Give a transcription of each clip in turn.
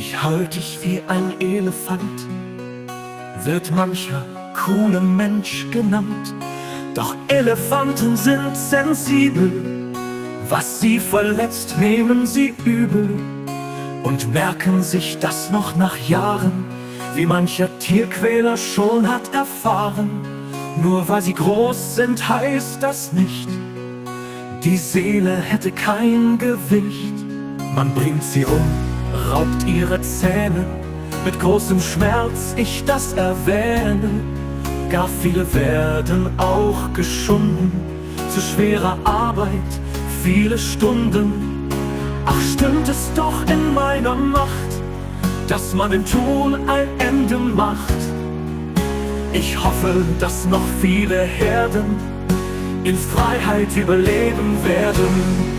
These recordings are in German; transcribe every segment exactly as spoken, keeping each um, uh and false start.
Dickhaltig wie ein Elefant, wird mancher coole Mensch genannt. Doch Elefanten sind sensibel, was sie verletzt, nehmen sie übel und merken sich das noch nach Jahren, wie mancher Tierquäler schon hat erfahren. Nur weil sie groß sind, heißt das nicht, die Seele hätte kein Gewicht. Man bringt sie um, raubt ihre Zähne, mit großem Schmerz ich das erwähne. Gar viele werden auch geschunden, zu schwerer Arbeit, viele Stunden. Ach, stimmt es doch in meiner Macht, dass man dem Tun ein Ende macht. Ich hoffe, dass noch viele Herden in Freiheit überleben werden.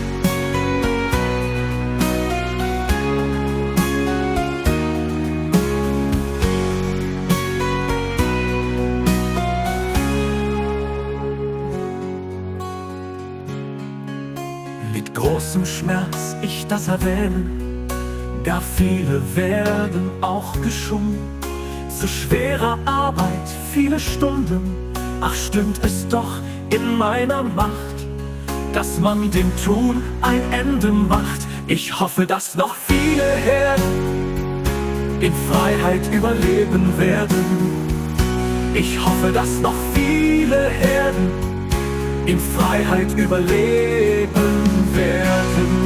Mit großem Schmerz ich das erwähne, gar viele werden auch geschunden, zu schwerer Arbeit, viele Stunden. Ach, stimmt es doch in meiner Macht, dass man dem Tun ein Ende macht. Ich hoffe, dass noch viele Herden in Freiheit überleben werden. Ich hoffe, dass noch viele Herden in Freiheit überleben werden.